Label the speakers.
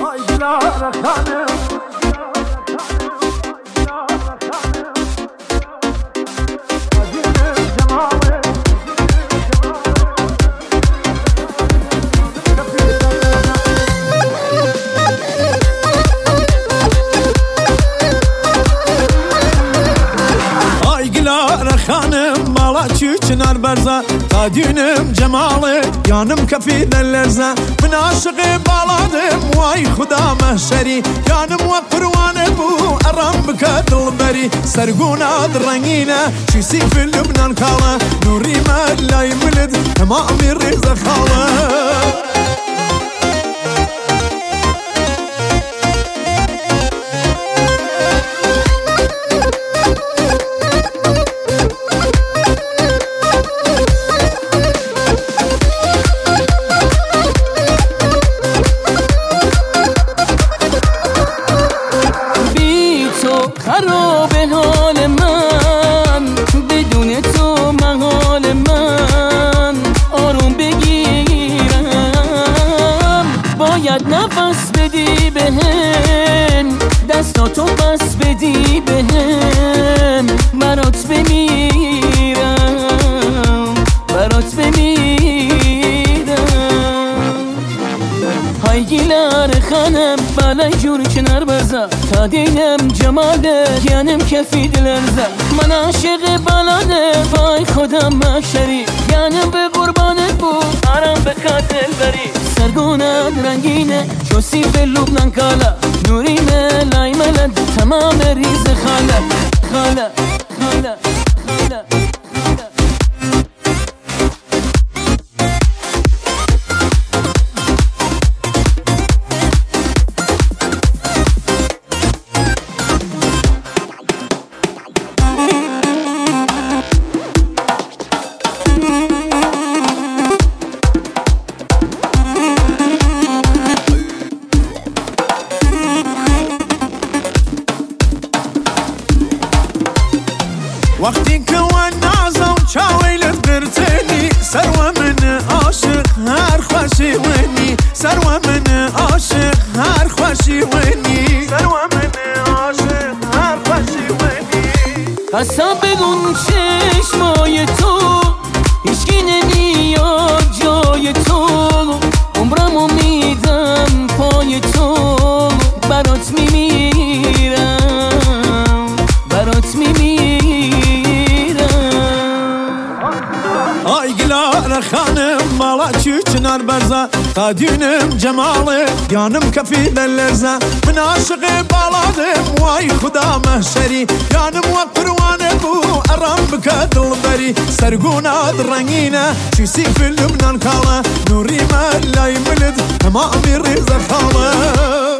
Speaker 1: خانم مالا چنار برزه تا دینم جماله یانم کفی دلرزه من عاشق بالادم وای خدا محشری یانم و پروانه بو ارام بکه دلبری سرگونه درنگینه چیسی فی لبنان کاله نوری ملای ملد تمامی ریزه خاله
Speaker 2: خراب حال من بدون تو محال من آروم بگیرم باید نفس بدی بهم دستاتو بس بدی بهم برات بمیرم برات بمیرم های گیلر خانم بله جور کنار بزن تا دینم جماله یعنیم کفی دلرزه من عاشق بلاده وای خودم محشری یعنیم به قربانت بود آرام به قاتل بری سرگونه رنگینه چوسی به لبنان کالا نوری ملای ملد تمام ریز خاله خاله خاله خاله
Speaker 1: وقتی که و نازم چاویلت برتنی سرو من عاشق هر خوشی ونی سرو من عاشق هر خوشی ونی سرو من عاشق هر خوشی ونی
Speaker 2: اصلا بدون چشمای تو هیچکی نمیاد جای تو عمرمو میدم پای تو برات میمیرم برات میمیرم
Speaker 1: آی گلار خانم مالا چنار برزه تا دینم جماله یانم کفی دلرزه من عاشق بالادم وای خدا محشری یانم و پروانه بو ارام بکه دلبری سرگونه رنگینه چیسی فی لبنان کاله نوری ملای ملد تمامی ریزه خاله